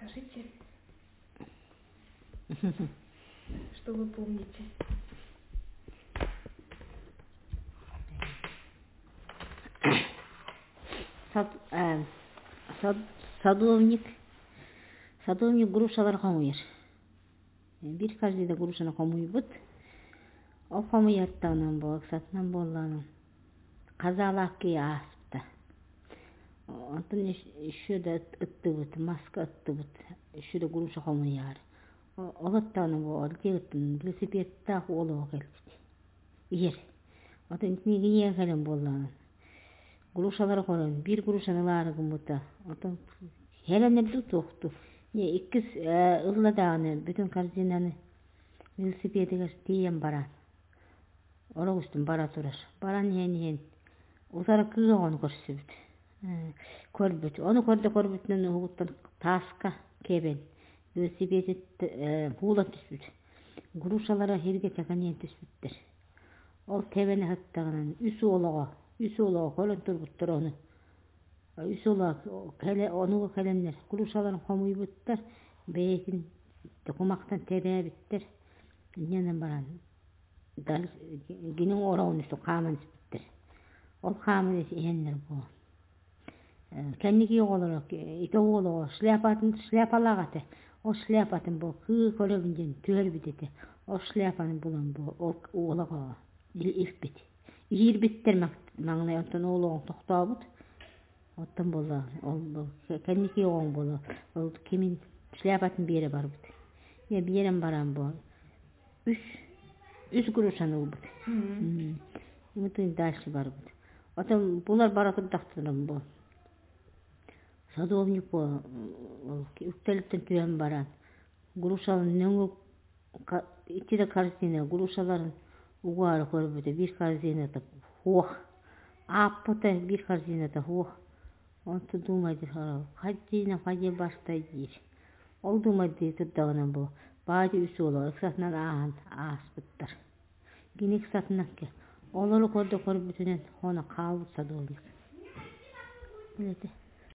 Скажите, что вы помните? Садовник грушалар комуйер. Bir karşıda грушаны комуйбут. O komuyarttanан бол, сатынан болланы. Казалакки аспта. Антон шуда ыттыбыт, маска ыттыбыт. Шуда груша комуяр. Олаттаны бол, кегеттин велосипедта олоо келбит. Иер. Антон ниге келем болланы. Грушалар корон, bir грушаны ларыгын бута. Антон хеленерди токту. Не иккис ылладаганы бүтүн корзинаны велосипедиге тиен баран. Орогустун бара турар. Баран ен узара кыгон көрсүбүт. Көрбүт. Onu көрбүтүнөн угуттан таска кебен. Велосипедит хуулан түспүт. Грушалара херге чаканен түспүттер. Ол тебени хаттагынан үсү олого колон турбуттар оны. Үсү олого онуга келемнер. Грушаларын комуйбуттар. Бейкин кумактан тебебиттер. Ненен баран. Гинин орауынысы қамын іспіттір. Ол қамын еңнер бұл. Кәннеге олар, ите олар, шляпалағаты. Ол шляпатын бұл, қығы көрігінден түер бітеті. Ол шляпаны бұлан бұл, ол олаға илфбет. Ирбеттер маңнай, онтан олығын тоқтау бұд. Оттан бұл, кәннеге оғын бұл, ол кемін шляпатын бері бар бұд. Берен баран бұл. Үш грушаны ұлбыд. Үмітін дальше бар бұд. Отын бұлар баратыр дақтырым бұл. Садовник бұл. Үктеліктен түйен баран. Грушалын нөңі итеді корзина. Грушаларын ұғары көрбіді. Bir корзинада хуақ. Аппыты bir корзинада хуақ. Онты думайды. Қаддейіне бастайды. Ол думайды тұрдағынан бұл. Бади үсі олар, ықсатынан ағын аспыттар. Гені ықсатынан ке. Олары көрді көрбітінен оны қалып садовник. Біледі.